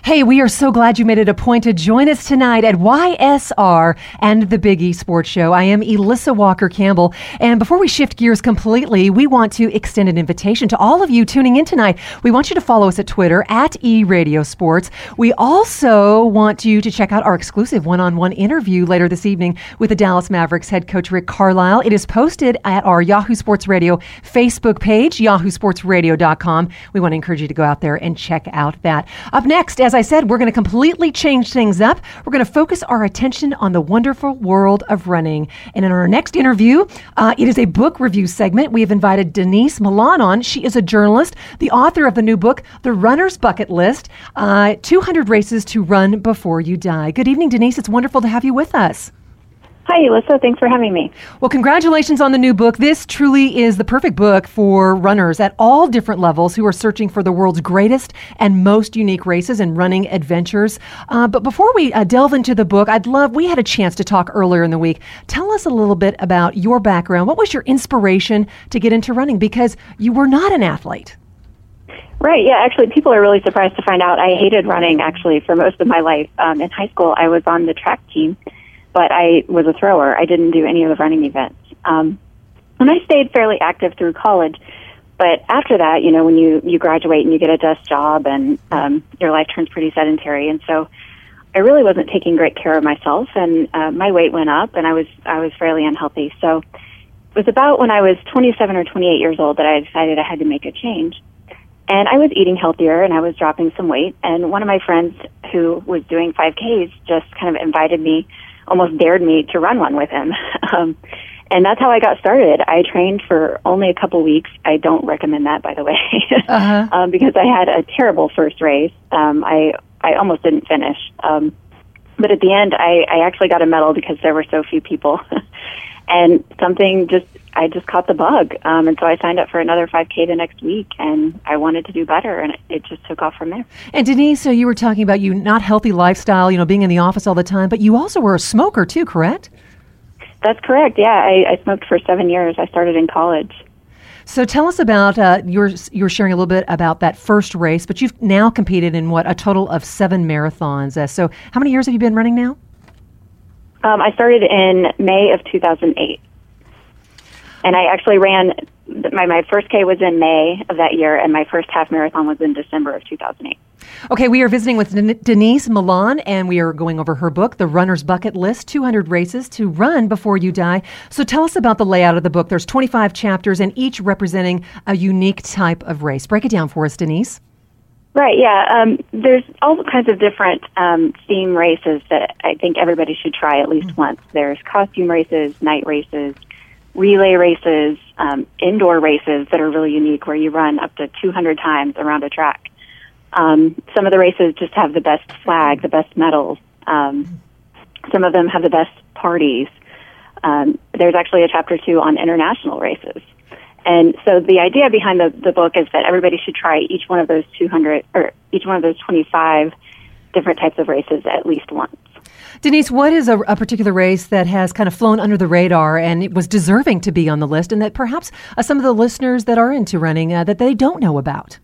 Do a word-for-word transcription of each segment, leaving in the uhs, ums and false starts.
Hey, we are so glad you made it a point to join us tonight at Y S R and the Big E Sports Show. I am Elissa Walker Campbell, and before we shift gears completely, we want to extend an invitation to all of you tuning in tonight. We want you to follow us at Twitter, at eRadioSports. We also want you to check out our exclusive one-on-one interview later this evening with the Dallas Mavericks head coach Rick Carlisle. It is posted at our Yahoo Sports Radio Facebook page, yahoo sports radio dot com. We want to encourage you to go out there and check out that. Up next, as I said, we're going to completely change things up. We're going to focus our attention on the wonderful world of running. And in our next interview, uh, it is a book review segment. We have invited Denise Milan on. She is a journalist, the author of the new book, The Runner's Bucket List, uh, two hundred Races to Run Before You Die. Good evening, Denise. It's wonderful to have you with us. Hi, Elissa. Thanks for having me. Well, congratulations on the new book. This truly is the perfect book for runners at all different levels who are searching for the world's greatest and most unique races and running adventures. Uh, but before we uh, delve into the book, I'd love, we had a chance to talk earlier in the week. Tell us a little bit about your background. What was your inspiration to get into running? Because you were not an athlete. Right, yeah, actually, people are really surprised to find out I hated running, actually, for most of my life. Um, in high school, I was on the track team, but I was a thrower. I didn't do any of the running events. Um, and I stayed fairly active through college. But after that, you know, when you, you graduate and you get a desk job and um, your life turns pretty sedentary. And so I really wasn't taking great care of myself, and uh, my weight went up, and I was I was fairly unhealthy. So it was about when I was twenty-seven or twenty-eight years old that I decided I had to make a change. And I was eating healthier, and I was dropping some weight. And one of my friends who was doing five Ks just kind of invited me, almost dared me to run one with him. Um, and that's how I got started. I trained for only a couple weeks. I don't recommend that, by the way, uh-huh. um, because I had a terrible first race. Um, I, I almost didn't finish. Um, but at the end, I, I actually got a medal because there were so few people. And something just, I just caught the bug. Um, and so I signed up for another five K the next week, and I wanted to do better, and it just took off from there. And Denise, so you were talking about you not healthy lifestyle, you know, being in the office all the time, but you also were a smoker too, correct? That's correct, yeah. I, I smoked for seven years. I started in college. So tell us about, uh, you're, you're sharing a little bit about that first race, but you've now competed in what, a total of seven marathons. Uh, so how many years have you been running now? Um, I started in May of two thousand eight, and I actually ran, my, my first K was in May of that year, and my first half marathon was in December of two thousand eight. Okay, we are visiting with Den- Denise Milan, and we are going over her book, The Runner's Bucket List, two hundred Races to Run Before You Die. So tell us about the layout of the book. There's twenty-five chapters, and each representing a unique type of race. Break it down for us, Denise. Right, yeah. Um, there's all kinds of different um, theme races that I think everybody should try at least mm-hmm. once. There's costume races, night races, relay races, um, indoor races that are really unique where you run up to two hundred times around a track. Um, some of the races just have the best flag, the best medals. Um, some of them have the best parties. Um, there's actually a chapter two on international races. And so the idea behind the, the book is that everybody should try each one of those two hundred or each one of those twenty-five different types of races at least once. Denise, what is a, a particular race that has kind of flown under the radar and it was deserving to be on the list, and that perhaps uh, some of the listeners that are into running uh, that they don't know about?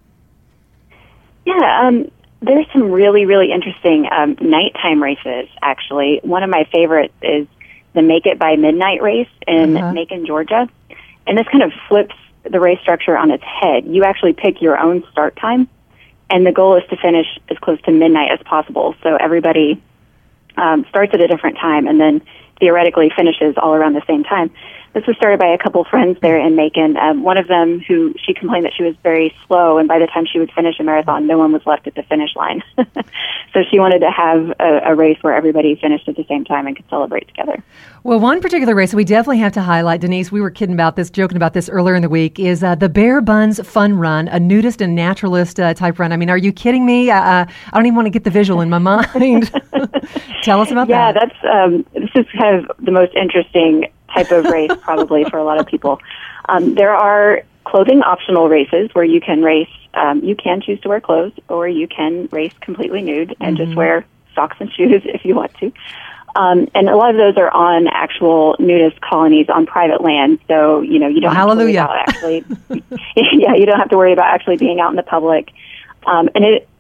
Yeah, um, there's some really, really interesting um, nighttime races, actually. One of my favorites is the Make It by Midnight race in uh-huh. Macon, Georgia. And this kind of flips the race structure on its head. You actually pick your own start time, and the goal is to finish as close to midnight as possible. So everybody um, starts at a different time and then theoretically finishes all around the same time. This was started by a couple friends there in Macon. Um, one of them who, she complained that she was very slow, and by the time she would finish a marathon, no one was left at the finish line. So she wanted to have a, a race where everybody finished at the same time and could celebrate together. Well, one particular race we definitely have to highlight, Denise, we were kidding about this, joking about this earlier in the week, is uh, the Bare Buns Fun Run, a nudist and naturalist uh, type run. I mean, are you kidding me? Uh, I don't even want to get the visual in my mind. Tell us about yeah, that. Yeah, that's um, this is kind of the most interesting type of race probably for a lot of people. Um, there are clothing optional races where you can race, um, you can choose to wear clothes, or you can race completely nude and mm-hmm. just wear socks and shoes if you want to. Um, and a lot of those are on actual nudist colonies on private land. So, you know, you don't well, have to worry hallelujah. about actually, yeah, you don't have to worry about actually being out in the public. Um, and it,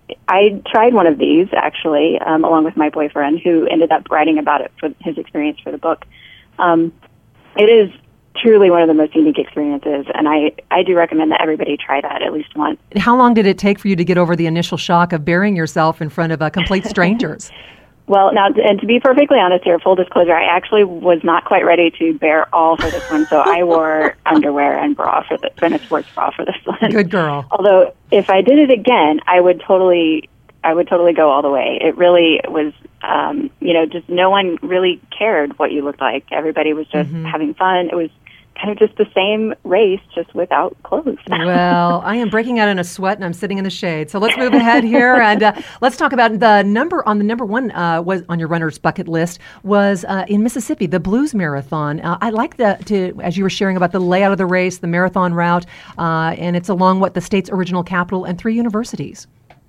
I tried one of these, actually, um, along with my boyfriend, who ended up writing about it for his experience for the book. Um, it is truly one of the most unique experiences, and I, I do recommend that everybody try that at least once. How long did it take for you to get over the initial shock of burying yourself in front of uh, complete strangers? Well, now, and to be perfectly honest here, full disclosure, I actually was not quite ready to bear all for this one, so I wore underwear and bra for the, and a sports bra for this one. Good girl. Although, if I did it again, I would totally, I would totally go all the way. It really was, um, you know, just no one really cared what you looked like. Everybody was just mm-hmm. having fun. It was kind of just the same race, just without clothes. Well, I am breaking out in a sweat, and I'm sitting in the shade. So let's move ahead here, and uh, let's talk about the number on the number one uh, was on your runner's bucket list was uh, in Mississippi, the Blues Marathon. Uh, I like the to as you were sharing about the layout of the race, the marathon route, uh, and it's along what the state's original capital and three universities.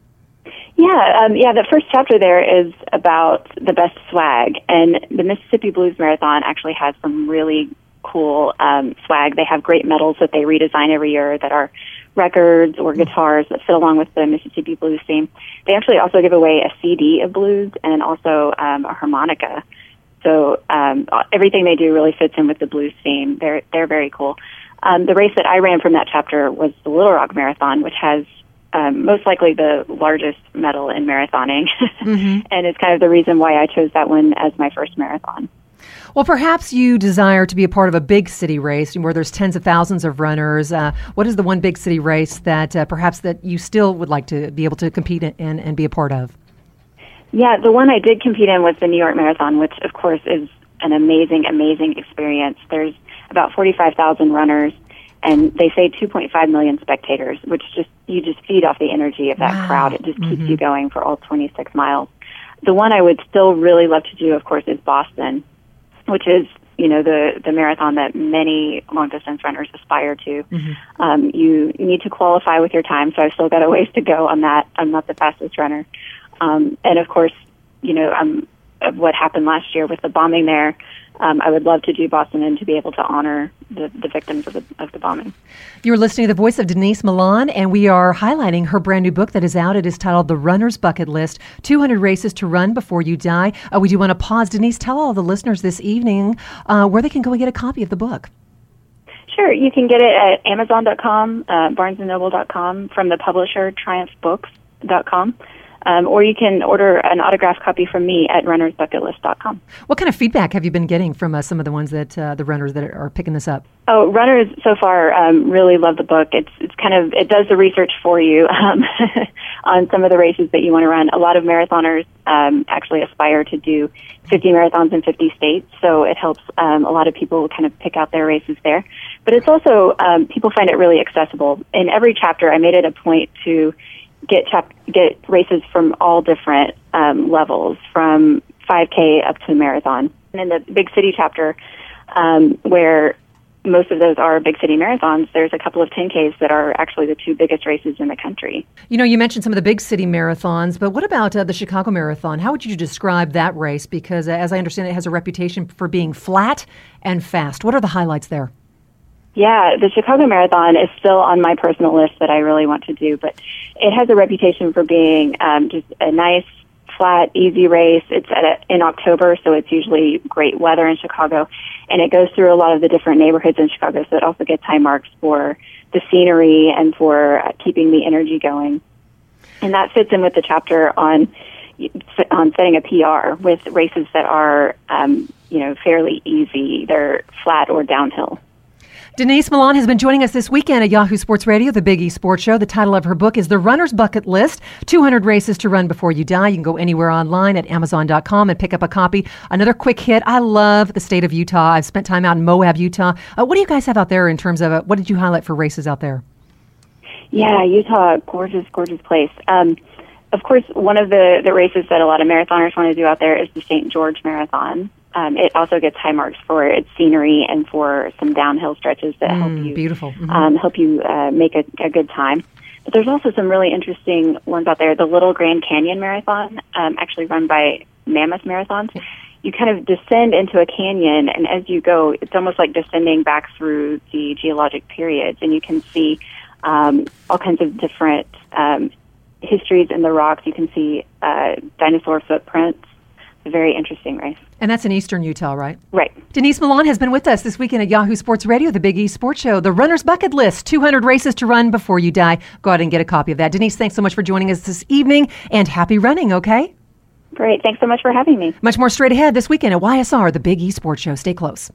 Yeah, um, yeah. The first chapter there is about the best swag, and the Mississippi Blues Marathon actually has some really cool um, swag. They have great medals that they redesign every year that are records or guitars that fit along with the Mississippi Blues theme. They actually also give away a C D of blues and also um, a harmonica. So um, everything they do really fits in with the blues theme. They're they're very cool. Um, the race that I ran from that chapter was the Little Rock Marathon, which has um, most likely the largest medal in marathoning, mm-hmm. and it's kind of the reason why I chose that one as my first marathon. Well, perhaps you desire to be a part of a big city race where there's tens of thousands of runners. Uh, what is the one big city race that uh, perhaps that you still would like to be able to compete in and, and be a part of? Yeah, the one I did compete in was the New York Marathon, which, of course, is an amazing, amazing experience. There's about forty-five thousand runners, and they say two point five million spectators, which just you just feed off the energy of that wow. crowd. It just keeps mm-hmm. you going for all twenty-six miles. The one I would still really love to do, of course, is Boston, which is, you know, the, the marathon that many long-distance runners aspire to. Mm-hmm. Um, you need to qualify with your time, so I've still got a ways to go on that. I'm not the fastest runner. Um, and, of course, you know, um, of what happened last year with the bombing there, um, I would love to do Boston and to be able to honor the, the victims of the, of the bombing. You're listening to the voice of Denise Milan, and we are highlighting her brand new book that is out. It is titled The Runner's Bucket List, two hundred Races to Run Before You Die. Uh, we do want to pause. Denise, tell all the listeners this evening uh, where they can go and get a copy of the book. Sure. You can get it at Amazon dot com, uh, Barnes and Noble dot com, from the publisher Triumph Books dot com. Um, or you can order an autographed copy from me at runners bucket list dot com. What kind of feedback have you been getting from uh, some of the ones that uh, the runners that are picking this up? Oh, runners so far um, really love the book. It's it's kind of it does the research for you um, on some of the races that you want to run. A lot of marathoners um, actually aspire to do fifty marathons in fifty states, so it helps um, a lot of people kind of pick out their races there. But it's also um, people find it really accessible. In every chapter, I made it a point to get chap- get races from all different um, levels, from five K up to marathon. And in the big city chapter, um, where most of those are big city marathons, there's a couple of ten Ks that are actually the two biggest races in the country. You know, you mentioned some of the big city marathons, but what about uh, the Chicago Marathon? How would you describe that race? Because uh, as I understand it, it has a reputation for being flat and fast. What are the highlights there? Yeah, the Chicago Marathon is still on my personal list that I really want to do, but it has a reputation for being um, just a nice, flat, easy race. It's at a, in October, so it's usually great weather in Chicago, and it goes through a lot of the different neighborhoods in Chicago, so it also gets high marks for the scenery and for uh, keeping the energy going. And that fits in with the chapter on on setting a P R with races that are, um, you know, fairly easy. They're flat or downhill. Denise Milan has been joining us this weekend at Yahoo Sports Radio, the Big E Sports Show. The title of her book is The Runner's Bucket List, two hundred Races to Run Before You Die. You can go anywhere online at Amazon dot com and pick up a copy. Another quick hit. I love the state of Utah. I've spent time out in Moab, Utah. Uh, what do you guys have out there in terms of, uh, what did you highlight for races out there? Yeah, Utah, gorgeous, gorgeous place. Um, of course, one of the, the races that a lot of marathoners want to do out there is the Saint George Marathon. Um, it also gets high marks for its scenery and for some downhill stretches that mm, help you beautiful. Mm-hmm. um, help you uh, make a, a good time. But there's also some really interesting ones out there. The Little Grand Canyon Marathon, um, actually run by Mammoth Marathons. You kind of descend into a canyon, and as you go, it's almost like descending back through the geologic periods, and you can see um, all kinds of different um, histories in the rocks. You can see uh, dinosaur footprints. It's a very interesting race. And that's in eastern Utah, right? Right. Denise Milan has been with us this weekend at Yahoo Sports Radio, the Big East Sports Show, the runner's bucket list, two hundred races to run before you die. Go out and get a copy of that. Denise, thanks so much for joining us this evening, and happy running, okay? Great. Thanks so much for having me. Much more straight ahead this weekend at Y S R, the Big East Sports Show. Stay close.